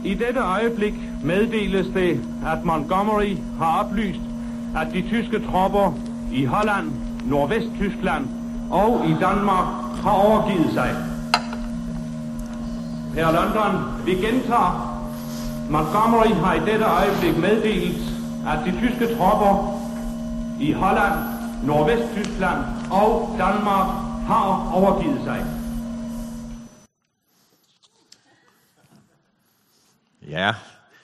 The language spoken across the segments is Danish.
I dette øjeblik meddeles det, at Montgomery har oplyst, at de tyske tropper i Holland, Nordvesttyskland og i Danmark har overgivet sig. Her London, vi gentager. Montgomery har i dette øjeblik meddelt, at de tyske tropper i Holland, Nordvesttyskland og Danmark har overgivet sig. Ja.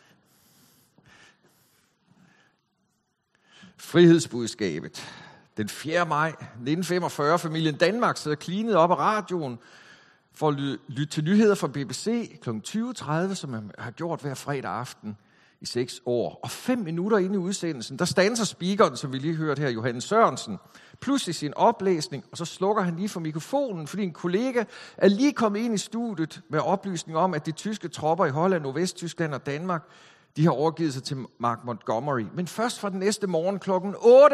Frihedsbudskabet. Den 4. maj 1945, familien Danmark sidder klinet op af radioen for at lytte til nyheder fra BBC kl. 20.30, som man har gjort hver fredag aften i 6 år. Og 5 minutter inde i udsendelsen, der standser speakeren, som vi lige hørte her, Johannes Sørensen, pludselig sin oplæsning, og så slukker han lige for mikrofonen, fordi en kollega er lige kommet ind i studiet med oplysning om, at de tyske tropper i Holland, Nordvesttyskland og Danmark, de har overgivet sig til Mark Montgomery. Men først fra den næste morgen klokken 8.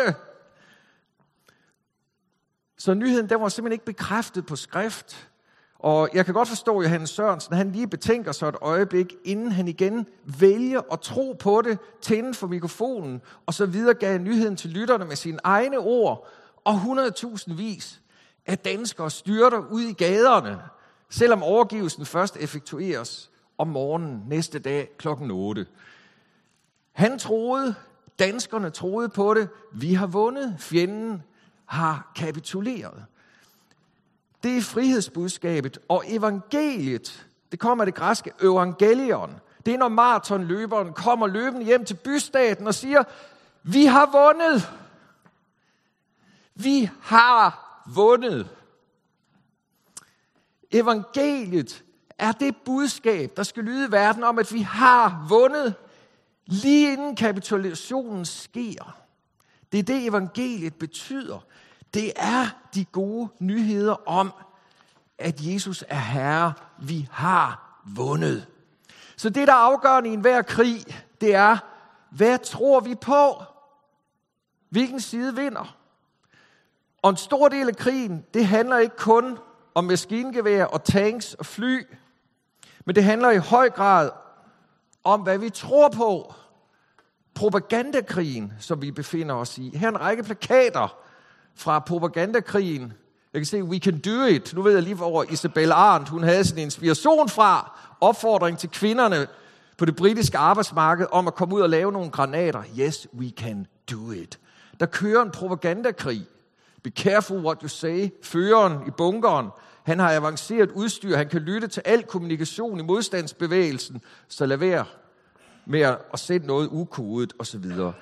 Så nyheden, den var simpelthen ikke bekræftet på skrift. Og jeg kan godt forstå, at Johannes Sørensen, han lige betænker sig et øjeblik, inden han igen vælger at tro på det, tænde for mikrofonen, og så videregav nyheden til lytterne med sine egne ord, og 100.000 af danskere styrter ud i gaderne, selvom overgivelsen først effektueres om morgenen næste dag klokken 8. Han troede, danskerne troede på det, vi har vundet, fjenden har kapituleret. Det er frihedsbudskabet, og evangeliet, det kommer af det græske evangelion. Det er, når maratonløberen kommer løbende hjem til bystaten og siger, vi har vundet. Vi har vundet. Evangeliet er det budskab, der skal lyde i verden om, at vi har vundet, lige inden kapitulationen sker. Det er det, evangeliet betyder. Det er de gode nyheder om, at Jesus er Herre. Vi har vundet. Så det, der er afgørende i enhver krig, det er, hvad tror vi på? Hvilken side vinder? Og en stor del af krigen, det handler ikke kun om maskingevær og tanks og fly, men det handler i høj grad om, hvad vi tror på. Propagandakrigen, som vi befinder os i. Her er en række plakater fra propagandakrigen. Jeg kan se, we can do it. Nu ved jeg lige, hvor Isabella Arendt, hun havde sin inspiration fra. Opfordring til kvinderne på det britiske arbejdsmarked om at komme ud og lave nogle granater. Yes, we can do it. Der kører en propagandakrig. Be careful what you say. Føreren i bunkeren, han har avanceret udstyr. Han kan lytte til al kommunikation i modstandsbevægelsen. Så lad være med at sende noget ukodet osv.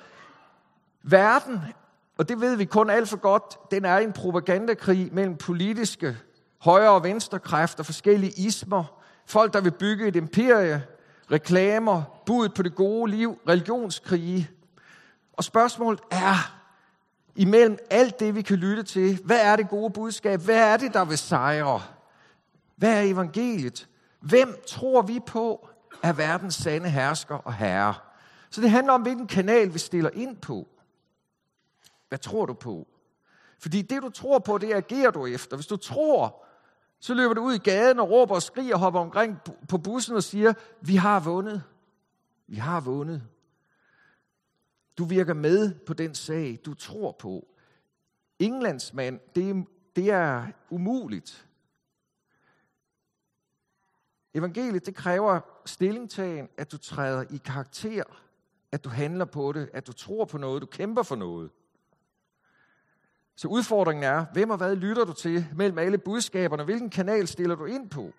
Verden, og det ved vi kun alt for godt, den er en propagandakrig mellem politiske højre- og venstrekræfter, forskellige ismer, folk, der vil bygge et imperie, reklamer, bud på det gode liv, religionskrige. Og spørgsmålet er, imellem alt det, vi kan lytte til, hvad er det gode budskab? Hvad er det, der vil sejre? Hvad er evangeliet? Hvem tror vi på er verdens sande hersker og herre? Så det handler om, hvilken kanal vi stiller ind på. Hvad tror du på? Fordi det, du tror på, det agerer du efter. Hvis du tror, så løber du ud i gaden og råber og skriger og hopper omkring på bussen og siger, vi har vundet. Vi har vundet. Du virker med på den sag, du tror på. Englandsmand, det er umuligt. Evangeliet, det kræver stillingtagen, at du træder i karakter, at du handler på det, at du tror på noget, du kæmper for noget. Så udfordringen er, hvem og hvad lytter du til mellem alle budskaberne? Hvilken kanal stiller du ind på?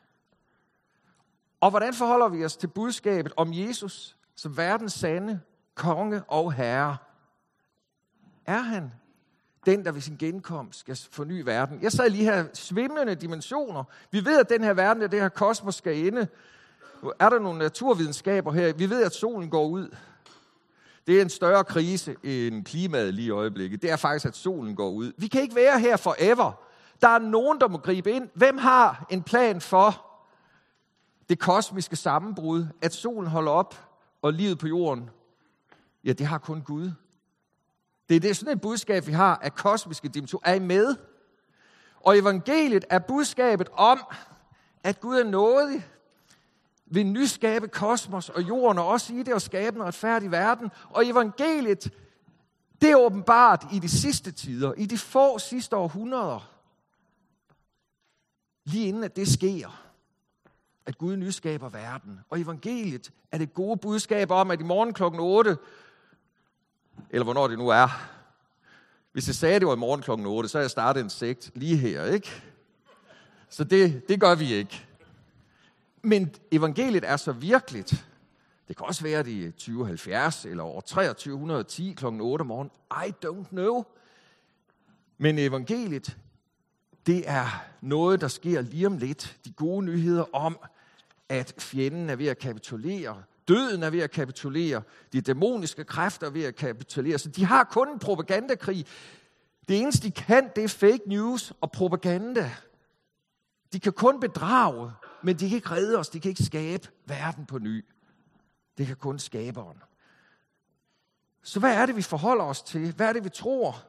Og hvordan forholder vi os til budskabet om Jesus som verdens sande konge og herre? Er han den, der ved sin genkomst skal forny verden? Jeg sad lige her svimlende dimensioner. Vi ved, at den her verden, det her kosmos skal ende. Nu er der nogle naturvidenskaber her. Vi ved, at solen går ud. Det er en større krise end klimaet lige i øjeblikket. Det er faktisk, at solen går ud. Vi kan ikke være her forever. Der er nogen, der må gribe ind. Hvem har en plan for det kosmiske sammenbrud, at solen holder op og livet på jorden? Ja, det har kun Gud. Det er sådan et budskab, vi har af kosmiske dimensioner. Er I med? Og evangeliet er budskabet om, at Gud er nådig. vil nyskabe kosmos og jorden, og også i det at skabe en retfærdig verden. Og evangeliet, det er åbenbart i de sidste tider, i de få sidste århundreder, lige inden at det sker, at Gud nyskaber verden. Og evangeliet er det gode budskab om, at i morgen klokken 8, eller hvornår det nu er, hvis jeg sagde, det var i morgen klokken 8, så havde jeg startet en sekt lige her, ikke? Så det gør vi ikke. Men evangeliet er så virkeligt. Det kan også være det i 2070 eller år 2310 klokken 8 om morgenen. I don't know. Men evangeliet, det er noget, der sker lige om lidt. De gode nyheder om, at fjenden er ved at kapitulere. Døden er ved at kapitulere. De dæmoniske kræfter er ved at kapitulere. Så de har kun en propagandakrig. Det eneste, de kan, det er fake news og propaganda. De kan kun bedrage, men de kan ikke redde os. De kan ikke skabe verden på ny. Det kan kun skaberen. Så hvad er det, vi forholder os til? Hvad er det, vi tror?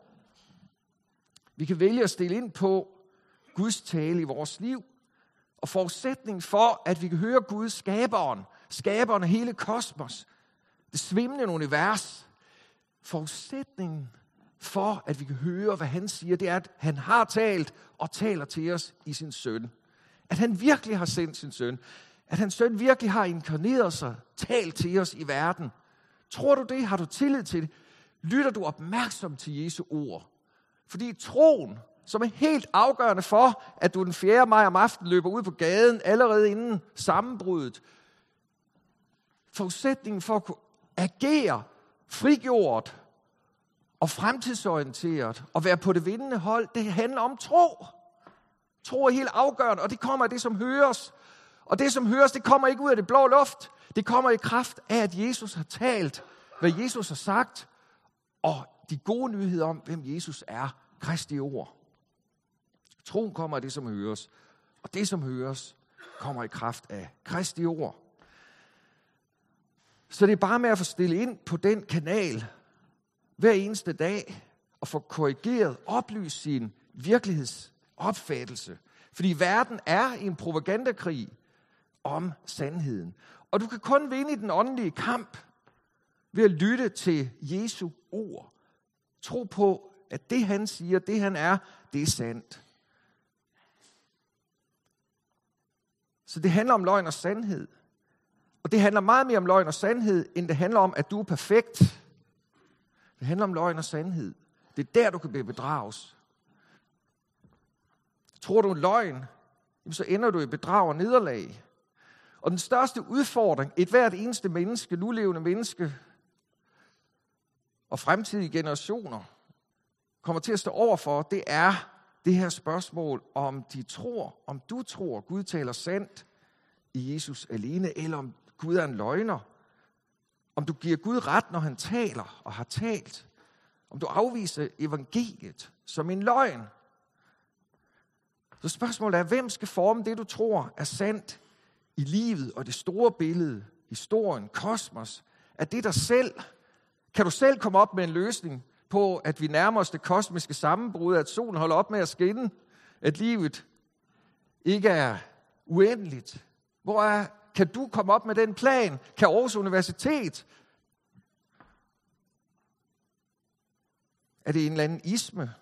Vi kan vælge at stille ind på Guds tale i vores liv. Og forudsætningen for, at vi kan høre Gud, skaberen af hele kosmos, det svimlende univers. Forudsætningen for, at vi kan høre, hvad han siger, det er, at han har talt og taler til os i sin søn. At han virkelig har sendt sin søn. At hans søn virkelig har inkarneret sig, talt til os i verden. Tror du det? Har du tillid til det? Lytter du opmærksom til Jesu ord? Fordi troen, som er helt afgørende for, at du den 4. maj om aftenen løber ud på gaden, allerede inden sammenbruddet. Forudsætningen for at kunne agere frigjort og fremtidsorienteret og være på det vindende hold, det handler om tro. Tro er helt afgørende, og det kommer af det, som høres. Og det, som høres, det kommer ikke ud af det blå luft. Det kommer i kraft af, at Jesus har talt, hvad Jesus har sagt, og de gode nyheder om, hvem Jesus er, Kristi ord. Troen kommer af det, som høres, og det, som høres, kommer i kraft af Kristi ord. Så det er bare med at få stillet ind på den kanal hver eneste dag, og få korrigeret, oplyst sin virkelighedsopfattelse. Fordi verden er i en propagandakrig om sandheden. Og du kan kun vinde i den åndelige kamp ved at lytte til Jesu ord. Tro på, at det han siger, det han er, det er sandt. Så det handler om løgn og sandhed. Og det handler meget mere om løgn og sandhed, end det handler om, at du er perfekt. Det handler om løgn og sandhed. Det er der, du kan blive bedrages. Tror du en løgn, så ender du i bedrag og nederlag. Og den største udfordring, et hvert eneste menneske, nulevende menneske og fremtidige generationer kommer til at stå overfor, det er det her spørgsmål, om du tror, Gud taler sandt i Jesus alene, eller om Gud er en løgner. Om du giver Gud ret, når han taler og har talt. Om du afviser evangeliet som en løgn. Så spørgsmålet er, hvem skal forme det, du tror er sandt i livet og det store billede, historien, kosmos? Er det dig selv? Kan du selv komme op med en løsning på, at vi nærmer os det kosmiske sammenbrud, at solen holder op med at skinne, at livet ikke er uendeligt? Kan du komme op med den plan? Kan Aarhus Universitet? Er det en eller anden isme?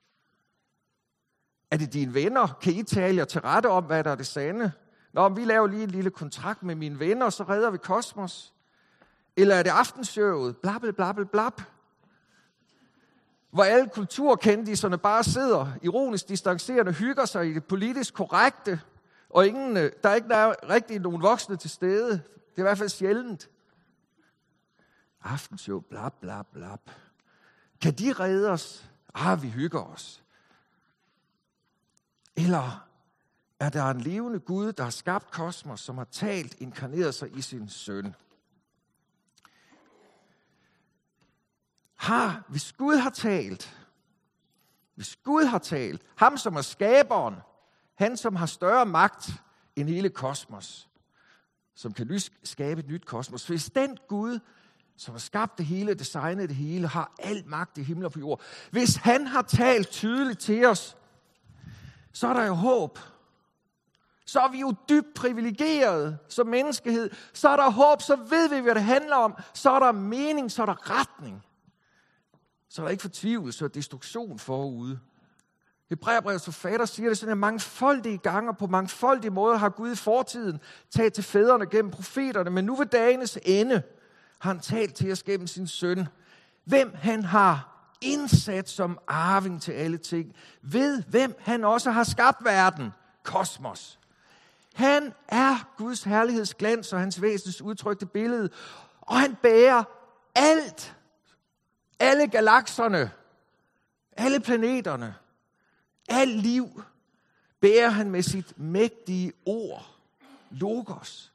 Er det dine venner? Kan I tale jer til rette om, hvad der er det sande? Når vi laver lige en lille kontrakt med mine venner, så redder vi kosmos. Eller er det aftenshowet? Blabbel, blabbel, blab. Hvor alle kulturkendiserne bare sidder ironisk distancerende, hygger sig i det politisk korrekte, og der er ikke rigtig nogen voksne til stede. Det er i hvert fald sjældent. Aftenshow, blab, blab, blab. Kan de redde os? Vi hygger os. Eller er der en levende Gud, der har skabt kosmos, som har talt, inkarneret sig i sin søn? Hvis Gud har talt, ham som er skaberen, han som har større magt end hele kosmos, som kan skabe et nyt kosmos. Hvis den Gud, som har skabt det hele, designet det hele, har al magt i himmel og på jord, hvis han har talt tydeligt til os, så er der jo håb. Så er vi jo dybt privilegerede som menneskehed. Så er der håb, så ved vi, hvad det handler om. Så er der mening, så er der retning. Så er der ikke fortvivlelse og destruktion forude. Hebræerbrevets forfatter siger det sådan, at mangfoldige gange og på mangfoldige måder har Gud i fortiden talt til fædrene gennem profeterne, men nu ved dagenes ende har han talt til os gennem sin søn, hvem han har indsat som arving til alle ting, ved hvem han også har skabt verden, kosmos. Han er Guds herlighedsglans og hans væsens udtrykte billede, og han bærer alt, alle galakserne, alle planeterne, alt liv, bærer han med sit mægtige ord, logos.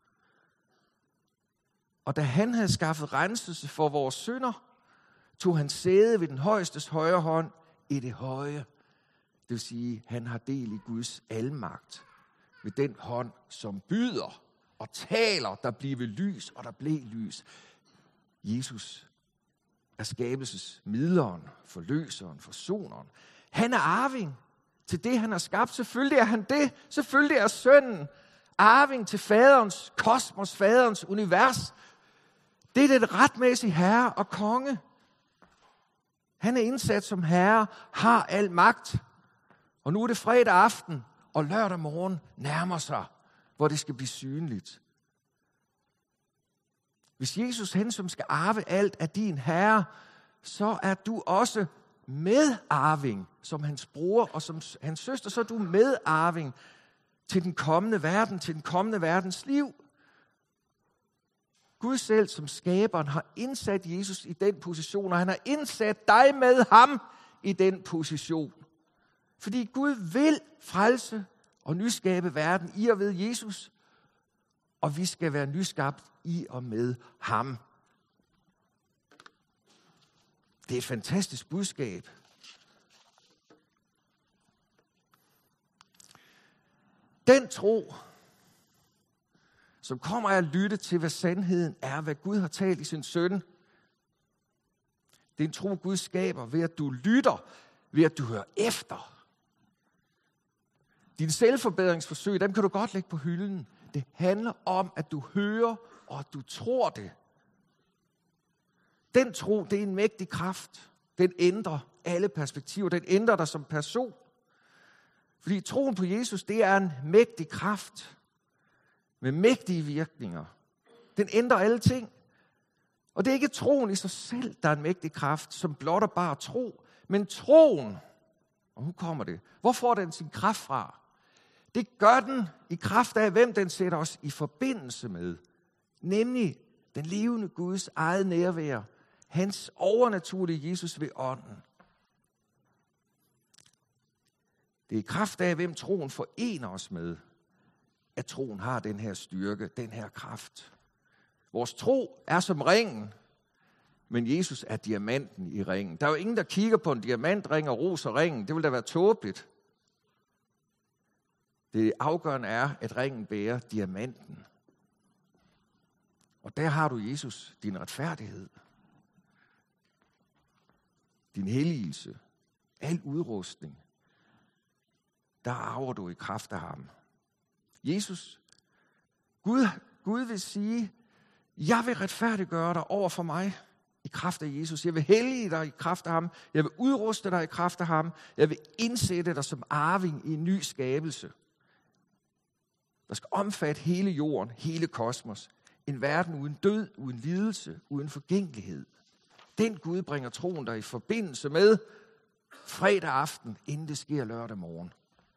Og da han havde skaffet renselse for vores synder, tog han sæde ved den højestes højre hånd i det høje. Det vil sige, han har del i Guds almagt. Ved den hånd, som byder og taler, der bliver lys, og der blev lys. Jesus er skabelsesmidleren, forløseren, forsoneren. Han er arving til det, han har skabt. Selvfølgelig er han det. Selvfølgelig er sønnen arving til faderens kosmos, faderens univers. Det er den retmæssige herre og konge. Han er indsat som herre, har al magt. Og nu er det fredag aften, og lørdag morgen nærmer sig, hvor det skal blive synligt. Hvis Jesus, han som skal arve alt, er din herre, så er du også medarving som hans bror og som hans søster, så er du medarving til den kommende verden, til den kommende verdens liv. Gud selv som skaberen har indsat Jesus i den position, og han har indsat dig med ham i den position. Fordi Gud vil frelse og nyskabe verden i og ved Jesus, og vi skal være nyskabt i og med ham. Det er et fantastisk budskab. Den tro, som kommer af at lytte til, hvad sandheden er, hvad Gud har talt i sin søn, det er en tro, Gud skaber ved, at du lytter, ved at du hører efter. Dine selvforbedringsforsøg, dem kan du godt lægge på hylden. Det handler om, at du hører, og at du tror det. Den tro, det er en mægtig kraft. Den ændrer alle perspektiver. Den ændrer dig som person. Fordi troen på Jesus, det er en mægtig kraft. Med mægtige virkninger. Den ændrer alle ting. Og det er ikke troen i sig selv, der er en mægtig kraft, som blot og bare tro. Men troen, og nu kommer det. Hvor får den sin kraft fra? Det gør den i kraft af, hvem den sætter os i forbindelse med. Nemlig den levende Guds eget nærvær. Hans overnaturlige Jesus ved ånden. Det er i kraft af, hvem troen forener os med, at troen har den her styrke, den her kraft. Vores tro er som ringen, men Jesus er diamanten i ringen. Der er jo ingen, der kigger på en diamantring og roser ringen. Det vil da være tåbeligt. Det afgørende er, at ringen bærer diamanten. Og der har du Jesus, din retfærdighed, din helligelse, al udrustning. Der arver du i kraft af ham. Jesus, Gud vil sige, jeg vil retfærdiggøre dig over for mig i kraft af Jesus. Jeg vil hellige dig i kraft af ham. Jeg vil udruste dig i kraft af ham. Jeg vil indsætte dig som arving i en ny skabelse. Der skal omfatte hele jorden, hele kosmos. En verden uden død, uden lidelse, uden forgængelighed. Den Gud bringer troen der i forbindelse med fredag aften, inden det sker lørdag morgen.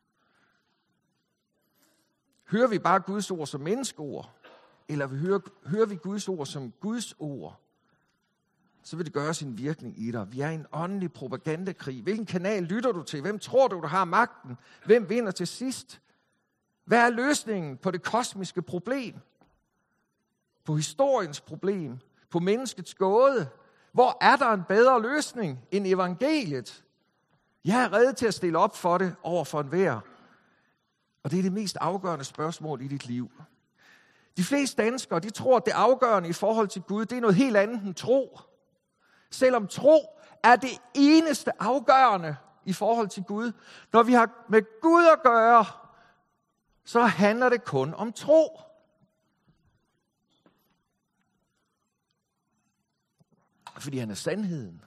Hører vi bare Guds ord som menneskeord, eller hører vi Guds ord som Guds ord, så vil det gøre sin virkning i dig. Vi er i en åndelig propagandakrig. Hvilken kanal lytter du til? Hvem tror du, der har magten? Hvem vinder til sidst? Hvad er løsningen på det kosmiske problem? På historiens problem? På menneskets gåde? Hvor er der en bedre løsning end evangeliet? Jeg er rede til at stille op for det over for enhver. Og det er det mest afgørende spørgsmål i dit liv. De fleste danskere, de tror, at det afgørende i forhold til Gud, det er noget helt andet end tro. Selvom tro er det eneste afgørende i forhold til Gud. Når vi har med Gud at gøre, så handler det kun om tro. Fordi han er sandheden.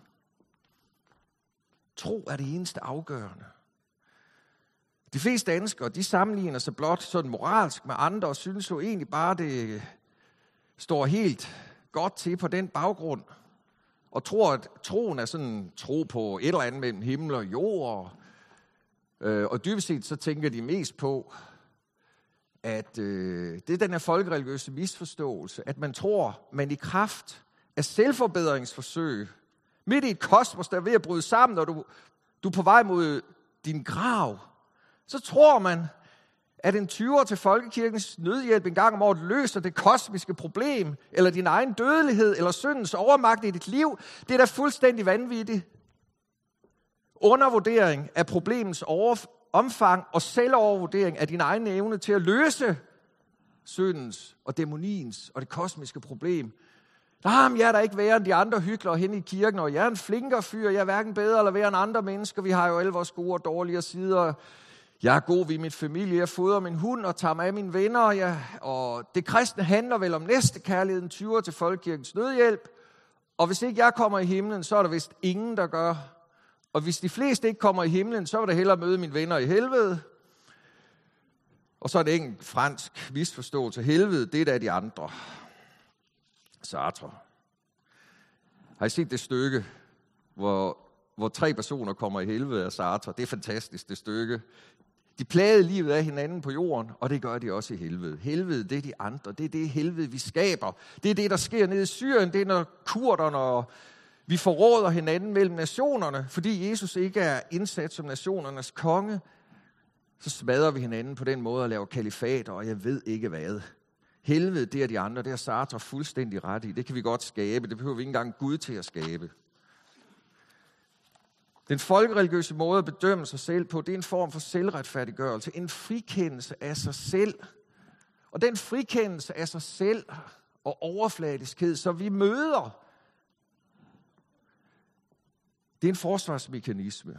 Tro er det eneste afgørende. De fleste danskere, de sammenligner sig blot sådan moralsk med andre, og synes jo egentlig bare, det står helt godt til på den baggrund. Og tror, at troen er sådan tro på et eller andet mellem himmel og jord. Og dybest set så tænker de mest på, at det er den her folkereligiøse misforståelse, at man tror, man i kraft af selvforbedringsforsøg, midt i et kosmos, der er ved at bryde sammen, og du er på vej mod din grav, så tror man, at en 20'er til Folkekirkens Nødhjælp en gang om året løser det kosmiske problem, eller din egen dødelighed, eller syndens overmagt i dit liv. Det er da fuldstændig vanvittigt. Undervurdering af problemets omfang og selvovervurdering af din egen evne til at løse syndens og dæmoniens og det kosmiske problem. Jeg er der ikke værre end de andre hyklere hen i kirken, og jeg er en flinkere fyr, jeg er hverken bedre eller værre end andre mennesker. Vi har jo alle vores gode og dårlige sider. Jeg er god ved min familie, jeg fodrer min hund og tager mig af mine venner. Og det kristne handler vel om næstekærligheden, 20'er til Folkekirkens Nødhjælp. Og hvis ikke jeg kommer i himlen, så er der vist ingen, der gør. Og hvis de fleste ikke kommer i himlen, så vil der hellere møde mine venner i helvede. Og så er det ikke en fransk misforståelse. Helvede, det er da de andre. Sartre. Har I set det stykke, hvor 3 personer kommer i helvede af Sartre? Det er fantastisk, det stykke. De plagede livet af hinanden på jorden, og det gør de også i helvede. Helvede, det er de andre. Det er det helvede, vi skaber. Det er det, der sker nede i Syrien. Det er, når kurderne og vi forråder hinanden mellem nationerne, fordi Jesus ikke er indsat som nationernes konge, så smadrer vi hinanden på den måde og laver kalifater, og jeg ved ikke hvad. Helvede, det er de andre, det har Sartre fuldstændig ret i. Det kan vi godt skabe, det behøver vi ikke engang Gud til at skabe. Den folkereligiøse måde at bedømme sig selv på, det er en form for selvretfærdiggørelse, en frikendelse af sig selv. Og den frikendelse af sig selv og overfladiskhed, så vi møder, det er en forsvarsmekanisme.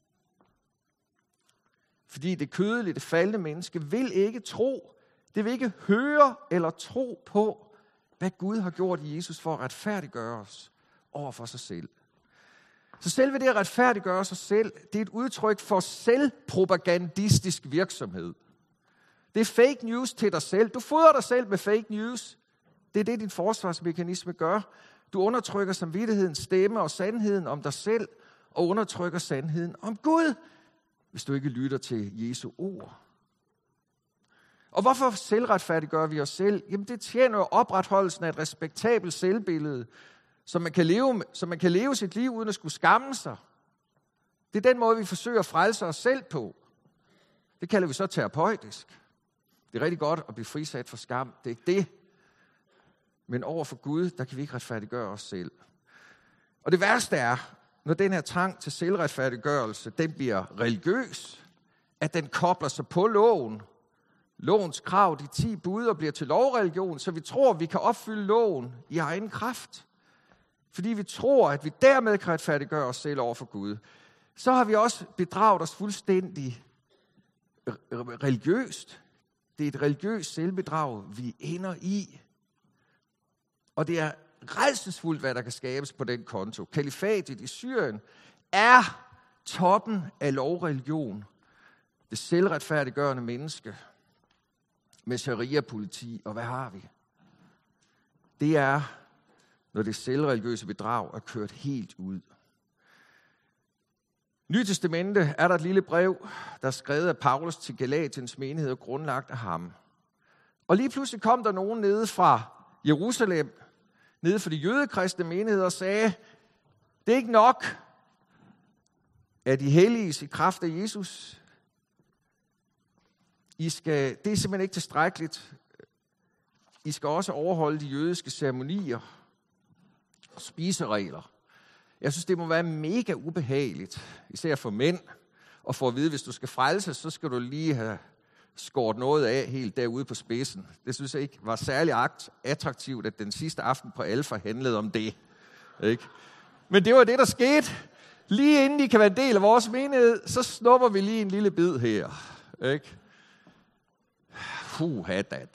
Fordi det kødelige, det faldne menneske vil ikke tro, det vil ikke høre eller tro på, hvad Gud har gjort i Jesus for at retfærdiggøre os over for sig selv. Så selve det at retfærdiggøre sig selv, det er et udtryk for selvpropagandistisk virksomhed. Det er fake news til dig selv. Du fodrer dig selv med fake news. Det er det, din forsvarsmekanisme gør. Du undertrykker samvittighedens stemme og sandheden om dig selv, og undertrykker sandheden om Gud, hvis du ikke lytter til Jesu ord. Og hvorfor selvretfærdiggør vi os selv? Jamen det tjener jo opretholdelsen af et respektabelt selvbillede, så man kan leve sit liv uden at skulle skamme sig. Det er den måde, vi forsøger at frelse os selv på. Det kalder vi så terapeutisk. Det er rigtig godt at blive frisat for skam. Det er ikke det. Men over for Gud, der kan vi ikke retfærdiggøre os selv. Og det værste er, når den her trang til selvretfærdiggørelse, den bliver religiøs, at den kobler sig på loven. Lovens krav, de 10 bud, og bliver til lovreligion, så vi tror, at vi kan opfylde loven i egen kraft. Fordi vi tror, at vi dermed kan retfærdiggøre os selv over for Gud. Så har vi også bedraget os fuldstændig religiøst. Det er et religiøst selvbedrag, vi ender i. Og det er rædselsfuldt, hvad der kan skabes på den konto. Kalifatet i Syrien er toppen af lovreligion. Det selvretfærdiggørende menneske med sharia-politi, og hvad har vi? Det er, når det selvreligiøse bedrag er kørt helt ud. Nye Testamente er der et lille brev, der er skrevet af Paulus til Galatiens menighed og grundlagt af ham. Og lige pludselig kom der nogen nede fra Jerusalem, nede fra de jødekristne menigheder og sagde, det er ikke nok, at de helliges i kraft af Jesus. Det er simpelthen ikke tilstrækkeligt. I skal også overholde de jødiske ceremonier og spiseregler. Jeg synes, det må være mega ubehageligt, især for mænd, og for at vide, hvis du skal frelses, så skal du lige have skåret noget af helt derude på spidsen. Det synes jeg ikke var særlig attraktivt, at den sidste aften på Alfa handlede om det. Ikke? Men det var det, der skete. Lige inden I kan være en del af vores menighed, så snupper vi lige en lille bid her. Ikke? puha da.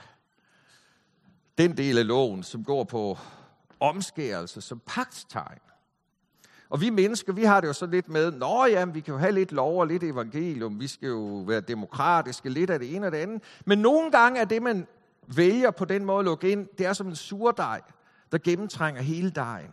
Den del af loven, som går på omskærelse som pagtstegn. Og vi mennesker, vi har det jo så lidt med, vi kan jo have lidt lov og lidt evangelium, vi skal jo være demokratiske, lidt af det ene og det andet. Men nogle gange er det, man vælger på den måde at lukke ind, det er som en surdej, der gennemtrænger hele dejen.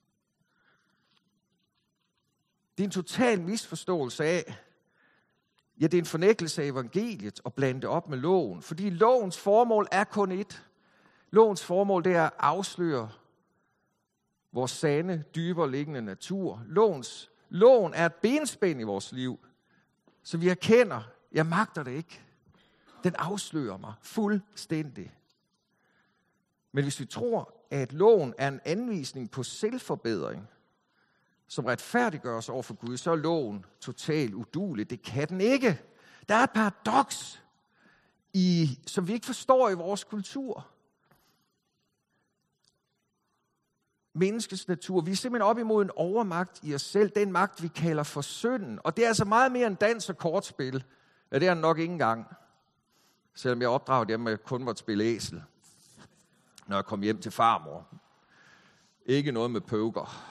Det er en total misforståelse af, det er en fornægtelse af evangeliet at blande det op med loven. Fordi lovens formål er kun ét. Lovens formål, det er at afsløre vores sande, dybere liggende natur. Loven er et benspænd i vores liv, så vi erkender, jeg magter det ikke. Den afslører mig fuldstændig. Men hvis vi tror, at loven er en anvisning på selvforbedring, som retfærdiggør os over for Gud, så er loven totalt uduelig. Det kan den ikke. Der er et paradoks, som vi ikke forstår i vores kultur. Menneskets natur. Vi er simpelthen op imod en overmagt i os selv. Den magt, vi kalder for synden. Og det er altså meget mere end dans og kortspil. Ja, det er nok ikke engang. Selvom jeg opdragede hjemme med kun måtte spille æsel, når jeg kom hjem til farmor. Ikke noget med poker.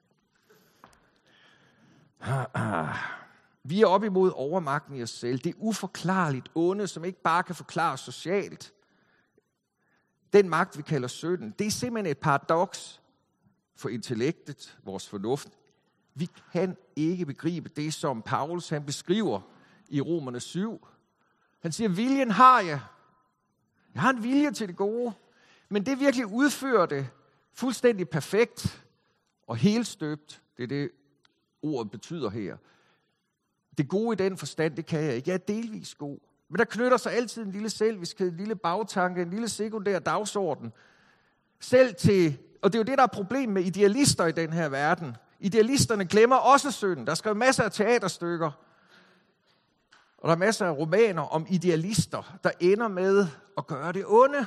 Vi er op imod overmagten i os selv. Det er uforklarligt onde, som ikke bare kan forklares socialt. Den magt, vi kalder synden, det er simpelthen et paradoks for intellektet, vores fornuft. Vi kan ikke begribe det, som Paulus han beskriver i Romerne 7. Han siger, viljen har jeg. Jeg har en vilje til det gode, men det virkelig udfører det fuldstændig perfekt og helstøbt. Det er det, ordet betyder her. Det gode i den forstand, det kan jeg ikke. Jeg er delvis god. Men der knytter sig altid en lille selviskhed, en lille bagtanke, en lille sekundær dagsorden. Selv til, og det er jo det, der er problem med idealister i den her verden. Idealisterne glemmer også synden. Der er skrevet masser af teaterstykker, og der er masser af romaner om idealister, der ender med at gøre det onde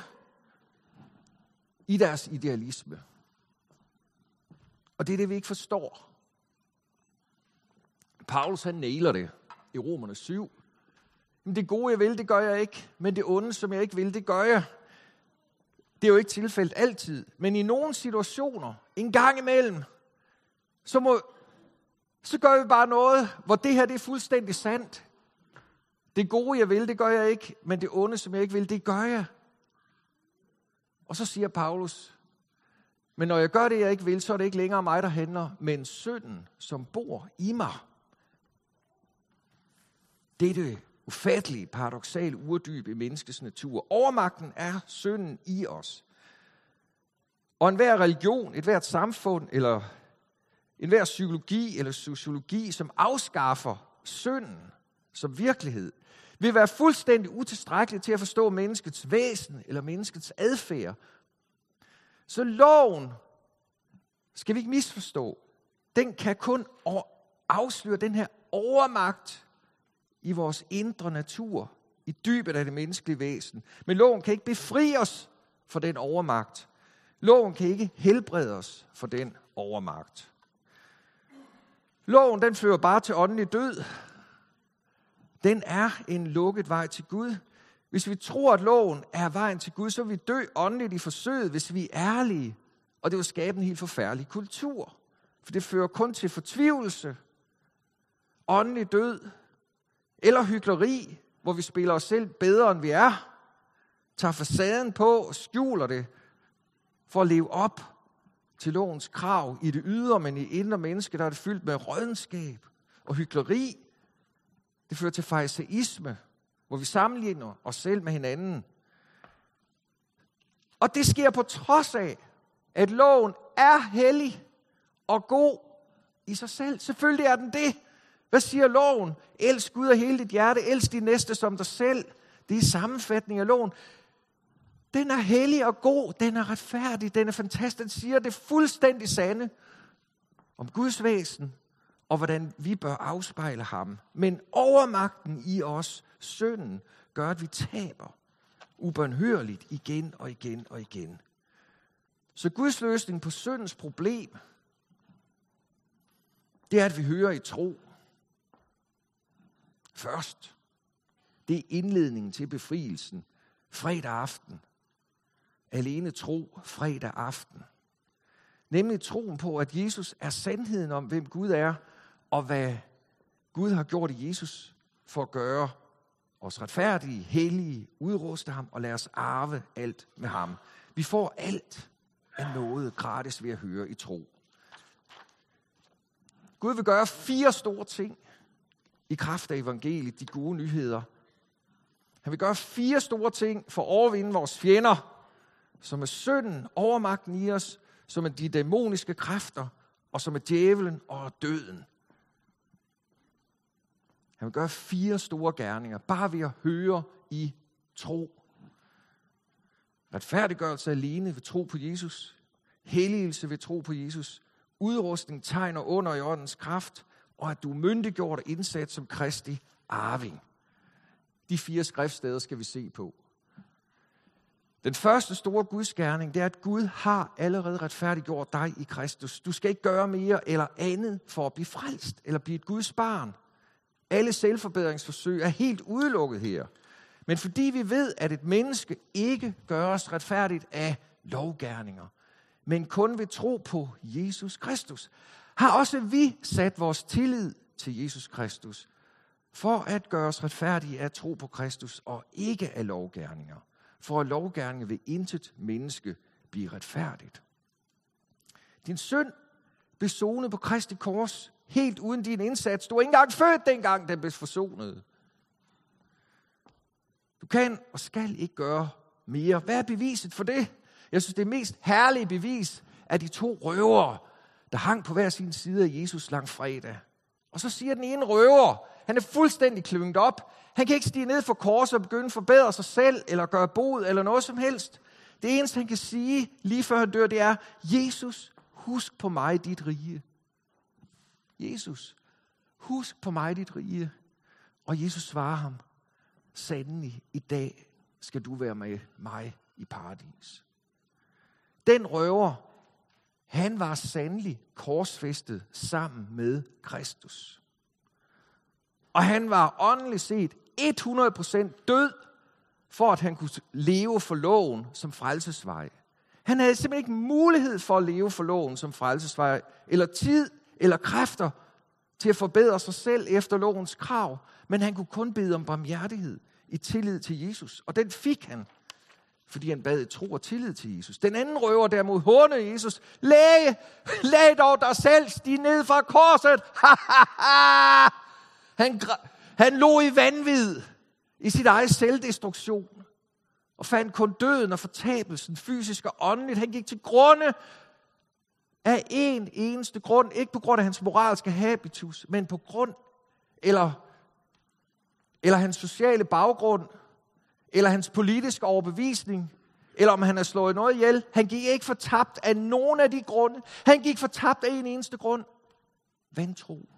i deres idealisme. Og det er det, vi ikke forstår. Paulus han nailer det i Romerne 7. Men det gode, jeg vil, det gør jeg ikke. Men det onde, som jeg ikke vil, det gør jeg. Det er jo ikke tilfældet altid. Men i nogle situationer, en gang imellem, så gør vi bare noget, hvor det her det er fuldstændig sandt. Det gode, jeg vil, det gør jeg ikke. Men det onde, som jeg ikke vil, det gør jeg. Og så siger Paulus, men når jeg gør det, jeg ikke vil, så er det ikke længere mig, der handler, men synden, som bor i mig. Det er det ufattelige, paradoksale urdyb i menneskets natur. Overmagten er synden i os. Og enhver religion, ethvert samfund, eller enhver psykologi eller sociologi, som afskaffer synden som virkelighed, vil være fuldstændig utilstrækkeligt til at forstå menneskets væsen eller menneskets adfærd. Så loven, skal vi ikke misforstå, den kan kun afsløre den her overmagt i vores indre natur, i dybet af det menneskelige væsen. Men loven kan ikke befri os for den overmagt. Loven kan ikke helbrede os for den overmagt. Loven, den fører bare til åndelig død. Den er en lukket vej til Gud. Hvis vi tror, at loven er vejen til Gud, så vil vi dø åndeligt i forsøget, hvis vi er ærlige. Og det vil skabe en helt forfærdelig kultur. For det fører kun til fortvivlelse, åndelig død, eller hykleri, hvor vi spiller os selv bedre, end vi er, tager facaden på og skjuler det, for at leve op til lovens krav i det ydre, men i indre menneske, der er det fyldt med rådenskab og hykleri. Det fører til fariseisme, hvor vi sammenligner os selv med hinanden. Og det sker på trods af, at loven er hellig og god i sig selv. Selvfølgelig er den det. Hvad siger loven? Elsk Gud af hele dit hjerte, elsk din næste som dig selv. Det er sammenfatning af loven. Den er hellig og god, den er retfærdig, den er fantastisk. Den siger det fuldstændig sande om Guds væsen, og hvordan vi bør afspejle ham. Men overmagten i os, synden, gør, at vi taber ubønhørligt igen og igen og igen. Så Guds løsning på syndens problem, det er, at vi hører i tro. Først. Det er indledningen til befrielsen. fredag aften. Alene tro fredag aften. Nemlig troen på, at Jesus er sandheden om, hvem Gud er, og hvad Gud har gjort i Jesus for at gøre os retfærdige, hellige, udruste ham og lade os arve alt med ham. Vi får alt af noget gratis ved at høre i tro. Gud vil gøre 4 store ting i kraft af evangeliet, de gode nyheder. Han vil gøre 4 store ting for at overvinde vores fjender, som er synden, overmagten i os, som er de dæmoniske kræfter, og som er djævelen og døden. Han vil gøre 4 store gerninger, bare ved at høre i tro. Retfærdiggørelse alene ved tro på Jesus. Helligelse ved tro på Jesus. Udrustning, tegn og under i åndens kraft. Og at du er myndiggjort og indsat som Kristi arving. De 4 skriftsteder skal vi se på. Den første store Guds gerning, det er, at Gud har allerede retfærdiggjort dig i Kristus. Du skal ikke gøre mere eller andet for at blive frelst eller blive et Guds barn. Alle selvforbedringsforsøg er helt udelukket her. Men fordi vi ved, at et menneske ikke gøres retfærdigt af lovgerninger, men kun ved tro på Jesus Kristus, har også vi sat vores tillid til Jesus Kristus, for at gøre os retfærdige af at tro på Kristus og ikke af lovgerninger. For at lovgerninger vil intet menneske blive retfærdigt. Din synd blev sonet på Kristi kors, helt uden din indsats. Du var ikke engang født dengang, den blev forsonet. Du kan og skal ikke gøre mere. Hvad er beviset for det? Jeg synes, det mest herlige bevis er de 2 røvere, der hang på hver sin side af Jesus langfredag. Og så siger den ene røver, han er fuldstændig klynget op. Han kan ikke stige ned fra korset og begynde at forbedre sig selv, eller gøre bod, eller noget som helst. Det eneste, han kan sige, lige før han dør, det er, Jesus, husk på mig dit rige. Jesus, husk på mig dit rige. Og Jesus svarer ham, sandelig, i dag skal du være med mig i paradis. Den røver, han var sandelig korsfæstet sammen med Kristus. Og han var åndeligt set 100% død, for at han kunne leve for loven som frelsesvej. Han havde simpelthen ikke mulighed for at leve for loven som frelsesvej, eller tid eller kræfter til at forbedre sig selv efter lovens krav, men han kunne kun bede om barmhjertighed i tillid til Jesus, og den fik han, fordi han bad i tro og tillid til Jesus. Den anden røver derimod hånede Jesus, læg dog dig selv, stig ned fra korset. Han lå i vanvid i sit eget selvdestruktion, og fandt kun døden og fortabelsen, fysisk og åndeligt. Han gik til grunde af en eneste grund, ikke på grund af hans moralske habitus, men på grund, eller hans sociale baggrund, eller hans politiske overbevisning, eller om han har slået noget ihjel. Han gik ikke fortabt af nogen af de grunde. Han gik fortabt af en eneste grund. Vantro.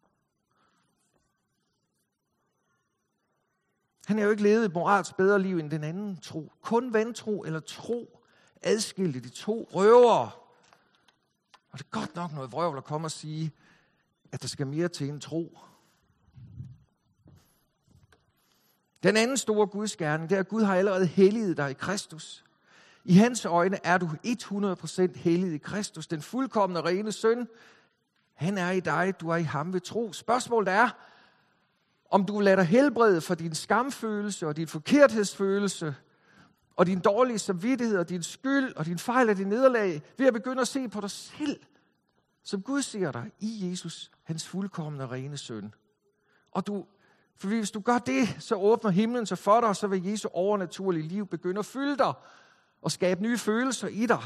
Han har jo ikke levet et moralsk bedre liv end den anden tro. Kun vantro eller tro adskilte de 2 røvere. Og det er godt nok noget vrøvl at komme og sige, at der skal mere til en tro. Den anden store Guds gerning, det er, at Gud har allerede helliget dig i Kristus. I hans øjne er du 100% helliget i Kristus. Den fuldkomne rene søn, han er i dig, du er i ham ved tro. Spørgsmålet er, om du vil lade dig helbrede for din skamfølelse og din forkerthedsfølelse og din dårlige samvittighed og din skyld og din fejl og din nederlag ved at begynde at se på dig selv, som Gud ser dig i Jesus, hans fuldkomne rene søn. For hvis du gør det, så åbner himlen sig for dig, og så vil Jesu overnaturlige liv begynde at fylde dig og skabe nye følelser i dig.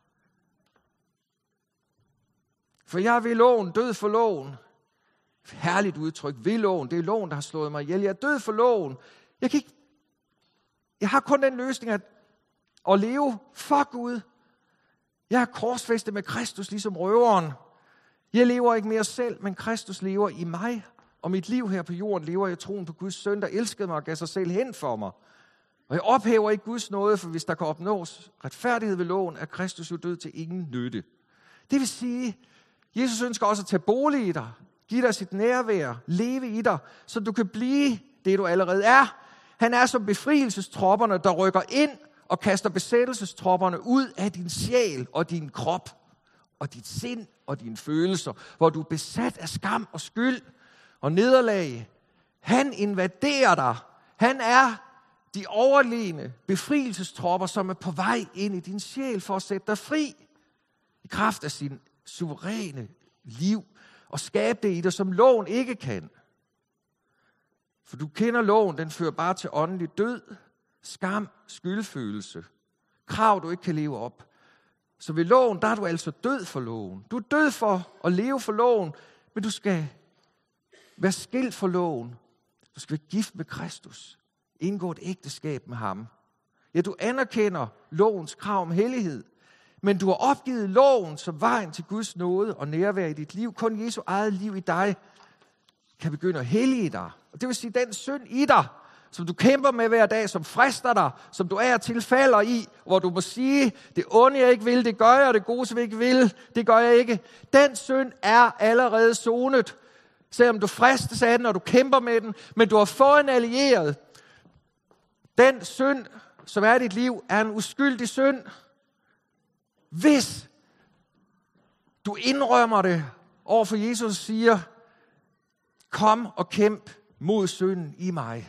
For jeg er ved loven, død for loven. Herligt udtryk, ved loven. Det er loven, der har slået mig ihjel. Jeg er død for loven. Jeg har kun den løsning at leve for Gud. Jeg er korsfæstet med Kristus, ligesom røveren. Jeg lever ikke mere selv, men Kristus lever i mig. Og mit liv her på jorden lever jeg i troen på Guds søn, der elskede mig og gav sig selv hen for mig. Og jeg ophæver ikke Guds nåde, for hvis der kan opnås retfærdighed ved loven, er Kristus jo død til ingen nytte. Det vil sige, Jesus ønsker også at tage bolig i dig, give dig sit nærvær, leve i dig, så du kan blive det, du allerede er, Han er som befrielsestropperne, der rykker ind og kaster besættelsestropperne ud af din sjæl og din krop og dit sind og dine følelser, hvor du er besat af skam og skyld og nederlag. Han invaderer dig. Han er de overlegne befrielsestropper, som er på vej ind i din sjæl for at sætte dig fri i kraft af sin suveræne liv og skabe det i dig, som loven ikke kan. For du kender loven, den fører bare til åndelig død, skam, skyldfølelse, krav du ikke kan leve op. Så ved loven, der er du altså død for loven. Du er død for at leve for loven, men du skal være skilt for loven. Du skal være gift med Kristus. Indgå et ægteskab med ham. Ja, du anerkender lovens krav om hellighed, men du har opgivet loven som vejen til Guds nåde og nærvær i dit liv. Kun Jesu eget liv i dig kan begynde at hellige dig. Og det vil sige, den synd i dig, som du kæmper med hver dag, som frister dig, som du er til falder i, hvor du må sige, det onde jeg ikke vil, det gør jeg, og det gode som jeg ikke vil, det gør jeg ikke. Den synd er allerede sonet, selvom du fristes af den, og du kæmper med den, men du har fået en allieret. Den synd, som er i dit liv, er en uskyldig synd. Hvis du indrømmer det over for Jesus og siger, kom og kæmp mod synden i mig.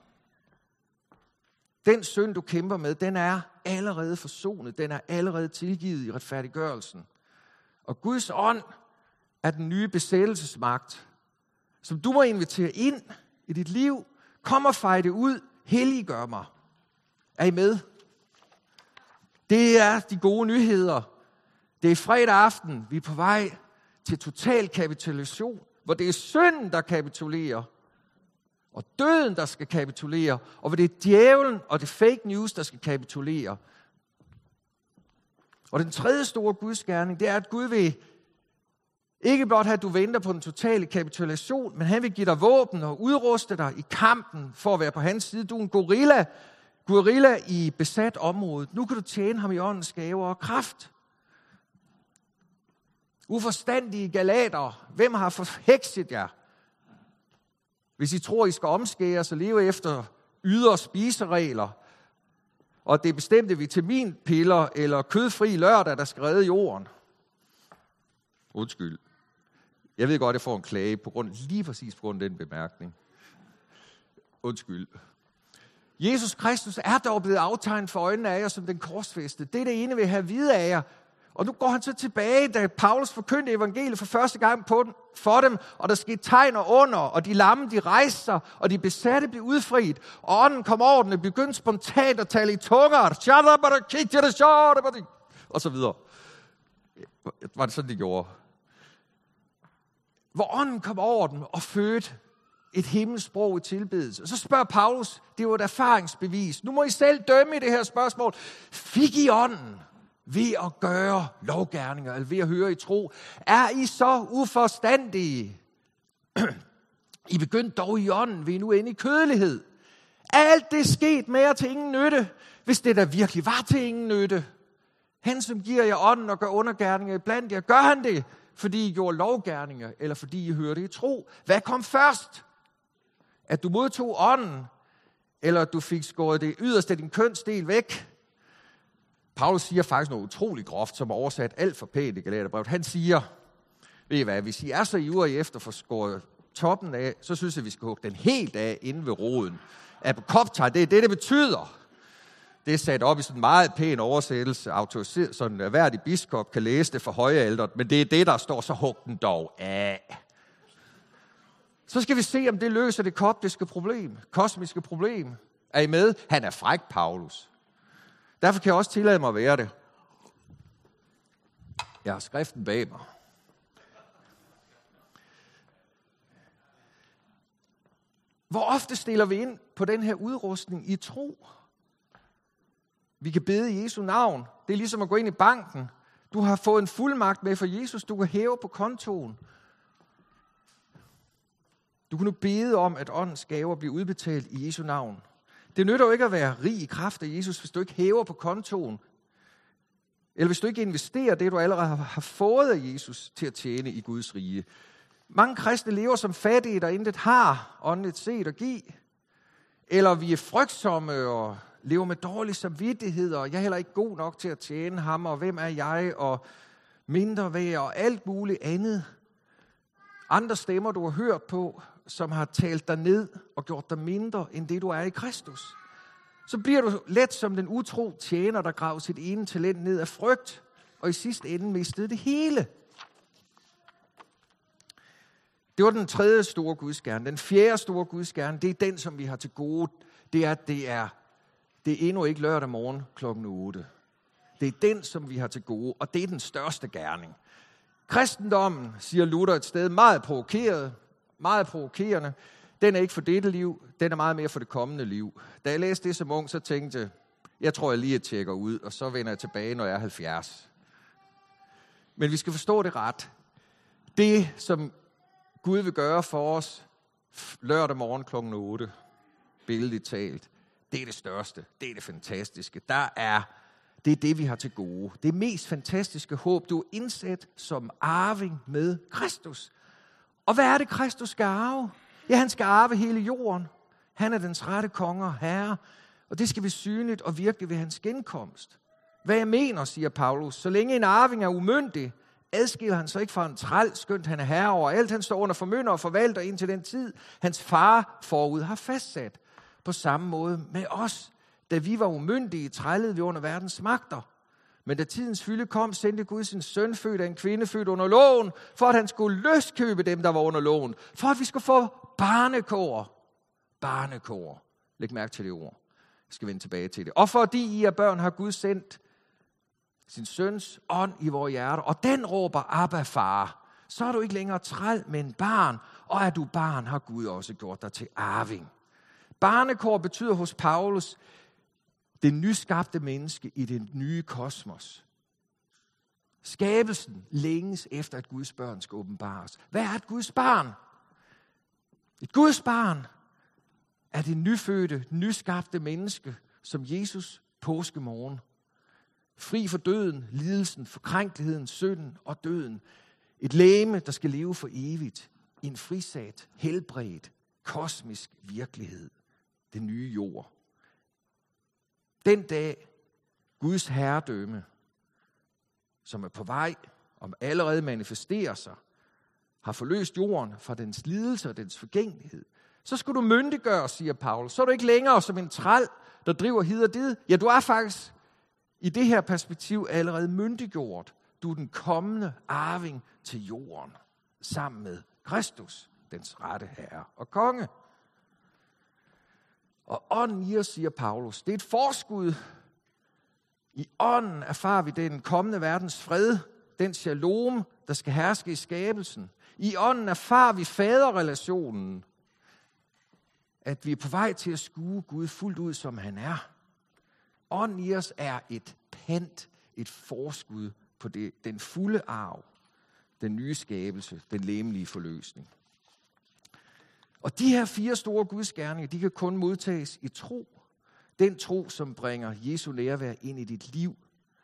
Den synd, du kæmper med, den er allerede forsonet. Den er allerede tilgivet i retfærdiggørelsen. Og Guds ånd er den nye besættelsesmagt, som du må invitere ind i dit liv. Kom og fej det ud. Helliggør mig. Er I med? Det er de gode nyheder. Det er fredag aften. Vi er på vej til total kapitulation, hvor det er synden, der kapitulerer, og døden, der skal kapitulere, og hvor det er djævlen og det fake news, der skal kapitulere. Og den tredje store gudsgerning, det er, at Gud vil ikke blot have, at du venter på den totale kapitulation, men han vil give dig våben og udruste dig i kampen for at være på hans side. Du er en gorilla i besat område. Nu kan du tjene ham i åndens gaver og kraft. Uforstandige galater, hvem har forhekset jer? Hvis I tror, I skal omskæres og leve efter ydre spiseregler, og det er bestemte vitaminpiller eller kødfri lørdag, der skal redde jorden. Undskyld. Jeg ved godt, jeg får en klage lige præcis på grund af den bemærkning. Undskyld. Jesus Kristus er dog blevet aftegnet for øjnene af jer som den korsfæstede. Det er det ene, vi have vide af jer. Og nu går han så tilbage, da Paulus forkyndte evangeliet for første gang for dem, og der skete tegn og under, og de lamme, de rejste sig, og de besatte blev udfriet, og ånden kom over den, og begyndte spontant at tale i tunger, og så videre. Var det sådan, de gjorde? Hvor ånden kom over dem og fødte et himmelsprog i tilbedelse. Og så spørger Paulus, det var et erfaringsbevis. Nu må I selv dømme i det her spørgsmål. Fik I ånden ved at gøre lovgerninger, eller ved at høre i tro? Er I så uforstandige? I begyndte dog i ånden, vil I nu ende i kødelighed. Alt det skete med jer til ingen nytte, hvis det der virkelig var til ingen nytte. Han, som giver jer ånden og gør undergerninger iblandt jer, gør han det, fordi I gjorde lovgerninger, eller fordi I hørte i tro? Hvad kom først? At du modtog ånden, eller at du fik skåret det yderste af din kønsdel væk? Paulus siger faktisk noget utroligt groft, som er oversat alt for pænt i Galaterbrevet. Han siger, ved I hvad, hvis I er så ivrige efter at få skåret toppen af, så synes jeg, vi skal hugge den helt af inde ved roden. Apokoptegn, det er det betyder. Det er sat op i sådan en meget pæn oversættelse, autoriseret, sådan en værdig biskop kan læse det for højaldret, men det er det, der står, så hug den dog af. Så skal vi se, om det løser det kosmiske problem. Er I med? Han er fræk, Paulus. Derfor kan jeg også tillade mig at være det. Jeg har skriften bag mig. Hvor ofte stiller vi ind på den her udrustning i tro? Vi kan bede i Jesu navn. Det er ligesom at gå ind i banken. Du har fået en fuldmagt med for Jesus. Du kan hæve på kontoen. Du kan nu bede om, at åndens gaver bliver udbetalt i Jesu navn. Det nytter jo ikke at være rig i kraft af Jesus, hvis du ikke hæver på kontoen. Eller hvis du ikke investerer det, du allerede har fået af Jesus til at tjene i Guds rige. Mange kristne lever som fattige, der intet har åndeligt set og give. eller vi er frygtsomme og lever med dårlig samvittighed, og jeg er heller ikke god nok til at tjene ham, og hvem er jeg, og mindre værd, og alt muligt andet. Andre stemmer, du har hørt på, som har talt dig ned og gjort dig mindre, end det du er i Kristus. Så bliver du let som den utro tjener, der graver sit ene talent ned af frygt, og i sidste ende mistede det hele. Det var den tredje store Guds gerning. Den fjerde store Guds gerning, det er den, som vi har til gode. Det er endnu ikke lørdag morgen klokken 8. Det er den, som vi har til gode, og det er den største gerning. Kristendommen, siger Luther et sted, meget provokerende. Den er ikke for dette liv, den er meget mere for det kommende liv. Da jeg læste det som ung, så tænkte jeg tror jeg lige tjekker ud, og så vender jeg tilbage, når jeg er 70. Men vi skal forstå det ret. Det, som Gud vil gøre for os lørdag morgen kl. 8, billedligt talt, det er det største, det er det fantastiske. Det er det, vi har til gode. Det mest fantastiske håb, du er indsat som arving med Kristus. Og hvad er det, Kristus skal arve? Ja, han skal arve hele jorden. Han er dens rette konge og herre, og det skal vi synligt og virkelig ved hans genkomst. Hvad jeg mener, siger Paulus, så længe en arving er umyndig, adskiller han sig ikke fra en træl, skønt han er herre over alt. Han står under formynder og forvalter indtil den tid, hans far forud har fastsat. På samme måde med os. Da vi var umyndige, trællede vi under verdens magter. Men da tidens fylde kom, sendte Gud sin søn, født af en kvinde, født under loven, for at han skulle løskøbe dem, der var under loven. For at vi skulle få barnekår. Barnekår. Læg mærke til det ord. Jeg skal vende tilbage til det. Og fordi I er børn, har Gud sendt sin søns ånd i vores hjerter, og den råber, Abba, far. Så er du ikke længere træl, men barn. Og er du barn, har Gud også gjort dig til arving. Barnekår betyder hos Paulus det nyskabte menneske i det nye kosmos. Skabelsen længes efter, at Guds børn skal åbenbares. Hvad er et Guds barn? Et Guds barn er det nyfødte, nyskabte menneske, som Jesus påskemorgen. Fri for døden, lidelsen, forkrænkeligheden, synden og døden. Et legeme, der skal leve for evigt i en frisat, helbredt, kosmisk virkelighed. Det nye jord. Den dag, Guds herredømme, som er på vej, og allerede manifesterer sig, har forløst jorden fra dens lidelse og dens forgængelighed, så skal du myndiggøre, siger Paulus. Så er du ikke længere som en træl, der driver hid og did. Ja, du er faktisk i det her perspektiv allerede myndiggjort. Du er den kommende arving til jorden, sammen med Kristus, dens rette herre og konge. Og ånden i os, siger Paulus, det er et forskud. I ånden erfarer vi den kommende verdens fred, den shalom, der skal herske i skabelsen. I ånden erfarer vi faderrelationen, at vi er på vej til at skue Gud fuldt ud, som han er. Ånden i os er et pant, et forskud på den fulde arv, den nye skabelse, den legemlige forløsning. Og de her 4 store Guds gerninger, de kan kun modtages i tro. Den tro, som bringer Jesu nærvær ind i dit liv.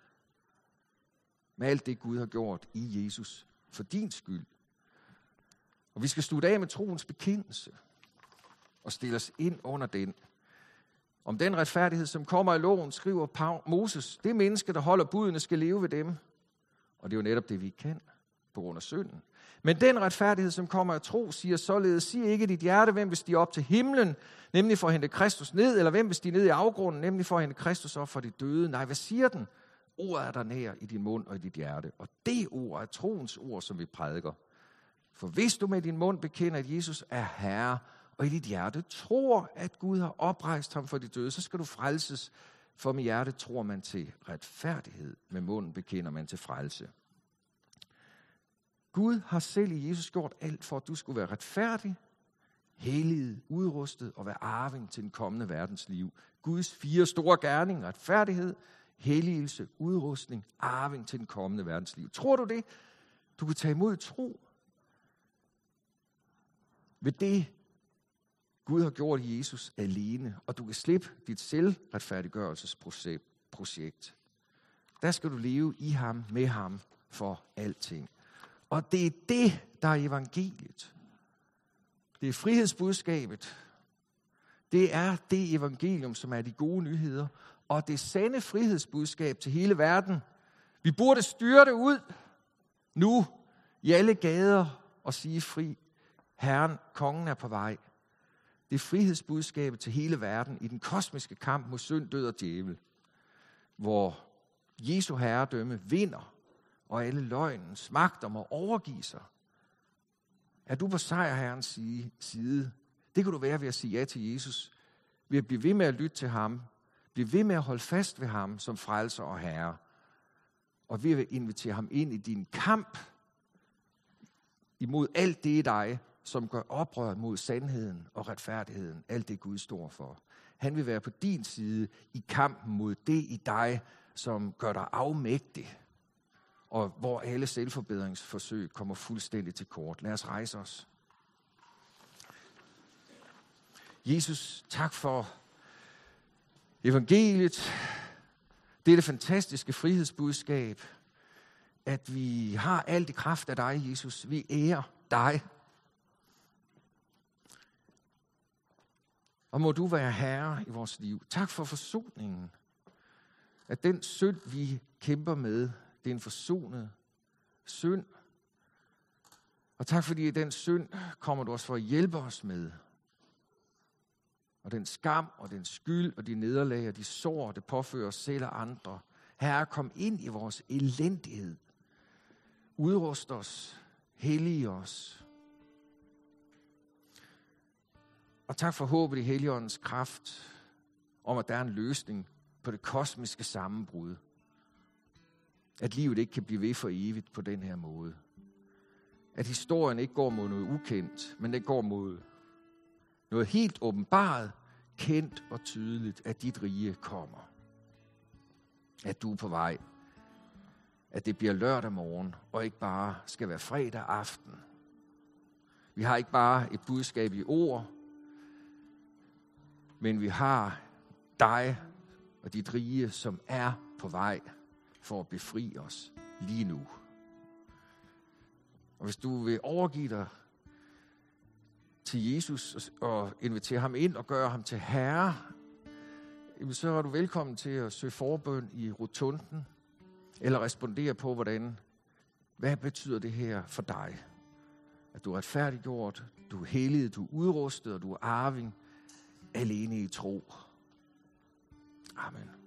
Med alt det, Gud har gjort i Jesus for din skyld. Og vi skal slutte af med troens bekendelse og stille os ind under den. Om den retfærdighed, som kommer i loven, skriver Moses, det menneske, der holder budene, skal leve ved dem. Og det er jo netop det, vi kan på grund af synden. Men den retfærdighed, som kommer af tro, siger således, sig ikke dit hjerte, hvem vil stige op til himlen, nemlig for at hente Kristus ned, eller hvem vil stige ned i afgrunden, nemlig for at hente Kristus op for de døde. Nej, hvad siger den? Ordet er der nær i din mund og i dit hjerte. Og det ord er troens ord, som vi prædiker. For hvis du med din mund bekender, at Jesus er Herre, og i dit hjerte tror, at Gud har oprejst ham for de døde, så skal du frelses. For med hjertet tror man til retfærdighed, med munden bekender man til frelse. Gud har selv i Jesus gjort alt for, at du skulle være retfærdig, helliget, udrustet og være arving til den kommende verdens liv. Guds 4 store gerninger, retfærdighed, helligelse, udrustning, arving til den kommende verdens liv. Tror du det? Du kan tage imod tro ved det, Gud har gjort i Jesus alene, og du kan slippe dit selvretfærdiggørelsesprojekt. Der skal du leve i ham, med ham, for alting. Og det er det, der er evangeliet. Det er frihedsbudskabet. Det er det evangelium, som er de gode nyheder, og det sande frihedsbudskab til hele verden. Vi burde styre det ud nu i alle gader og sige fri. Herren, kongen er på vej. Det er frihedsbudskabet til hele verden i den kosmiske kamp mod synd, død og djævel, hvor Jesu herredømme vinder, og alle løgnens magter må overgive sig. Er du på sejrherrens side? Det kan du være ved at sige ja til Jesus, ved at blive ved med at lytte til ham, blive ved med at holde fast ved ham som frelser og herre, og ved at invitere ham ind i din kamp imod alt det i dig, som gør oprør mod sandheden og retfærdigheden, alt det Gud står for. Han vil være på din side i kampen mod det i dig, som gør dig afmægtig, og hvor alle selvforbedringsforsøg kommer fuldstændig til kort. Lad os rejse os. Jesus, tak for evangeliet. Det er det fantastiske frihedsbudskab, at vi har alt i kraft af dig, Jesus. Vi ærer dig. Og må du være herre i vores liv. Tak for forsoningen. At den synd, vi kæmper med, det er en forsonet synd. Og tak fordi den synd kommer du også for at hjælpe os med. Og den skam og den skyld og de nederlag og de sår, det påfører os selv og andre. Herre, kom ind i vores elendighed. Udrust os. Hellige os. Og tak for håbet i Helligåndens kraft, om at der er en løsning på det kosmiske sammenbrud. At livet ikke kan blive ved for evigt på den her måde. At historien ikke går mod noget ukendt, men den går mod noget helt åbenbart, kendt og tydeligt, at dit rige kommer. At du er på vej. At det bliver lørdag morgen, og ikke bare skal være fredag aften. Vi har ikke bare et budskab i ord, men vi har dig og dit rige, som er på vej for at befri os lige nu. Og hvis du vil overgive dig til Jesus og invitere ham ind og gøre ham til herre, så er du velkommen til at søge forbøn i rotunden, eller respondere på, hvad betyder det her for dig? At du er retfærdiggjort, du er helliget, du er udrustet, og du er arving, alene i tro. Amen.